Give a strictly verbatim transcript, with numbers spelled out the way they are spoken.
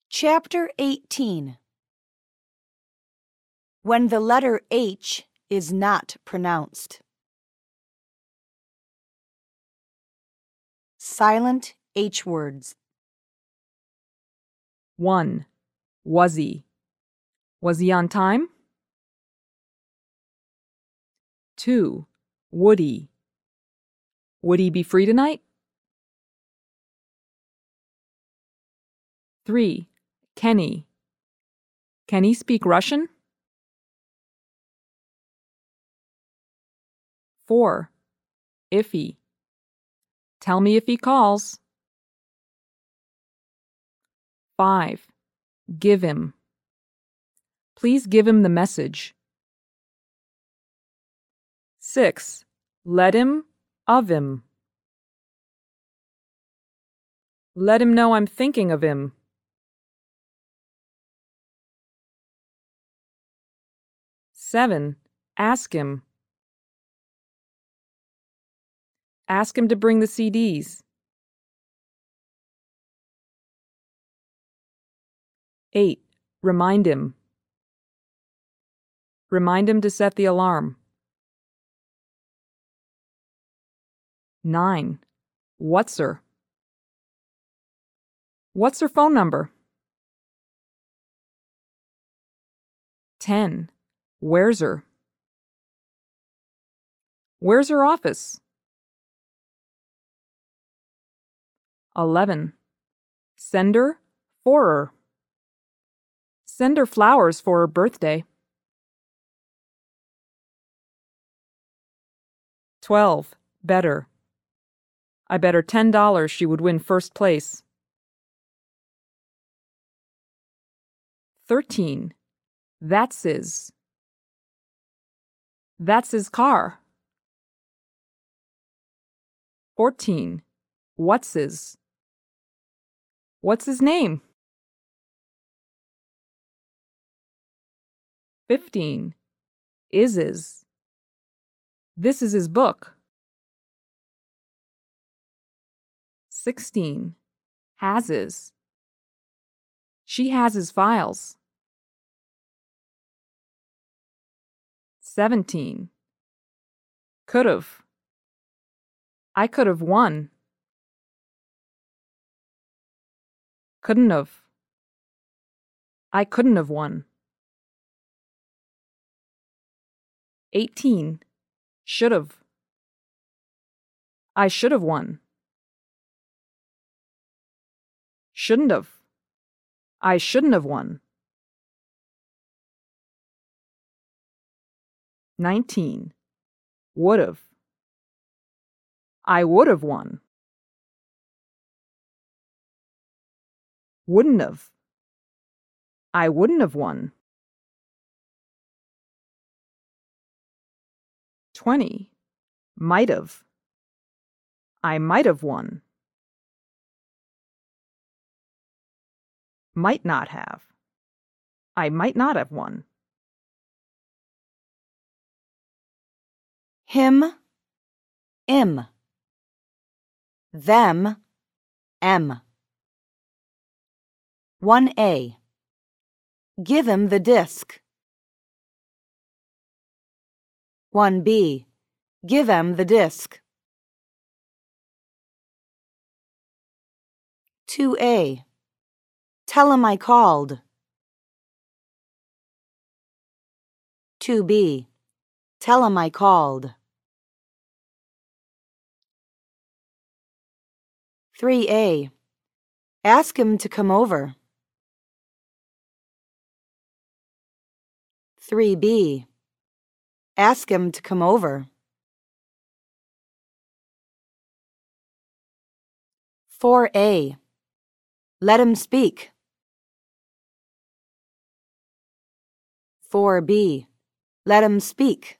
Chapter eighteen. When the letter H is not pronounced. Silent H words. one. Was he? Was he on time? two. Would he? Would he be free tonight? three. Can he? Can he speak Russian? four. If he. Tell me if he calls. five. Give him. Please give him the message. six. Let him, of him. Let him know I'm thinking of him. seven. Ask him. Ask him to bring the C Ds. eight. Remind him. Remind him to set the alarm. nine. What's her? What's her phone number? ten. Where's her? Where's her office? eleven. Send her, for her. Send her flowers for her birthday. twelve. Better. I bet her ten dollars she would win first place. thirteen. That's his. That's his car. fourteen. What's his? What's his name? fifteen. Is his. This is his book. sixteen. Has his. She has his files. seventeen. Could've. I could've won. Couldn't have. I couldn't have won. eighteen. Should've. I should have won. Shouldn't have. I shouldn't have won. nineteen. Would've. I would have won. Wouldn't have. I wouldn't have won. twenty. Might have. I might have won. Might not have. I might not have won. Him, im. Them, em. one A. Give him the disc. one B. Give him the disc. two A. Tell him I called. two B. Tell him I called. three A. Ask him to come over. three B. Ask him to come over. four A. Let him speak. four B. Let him speak.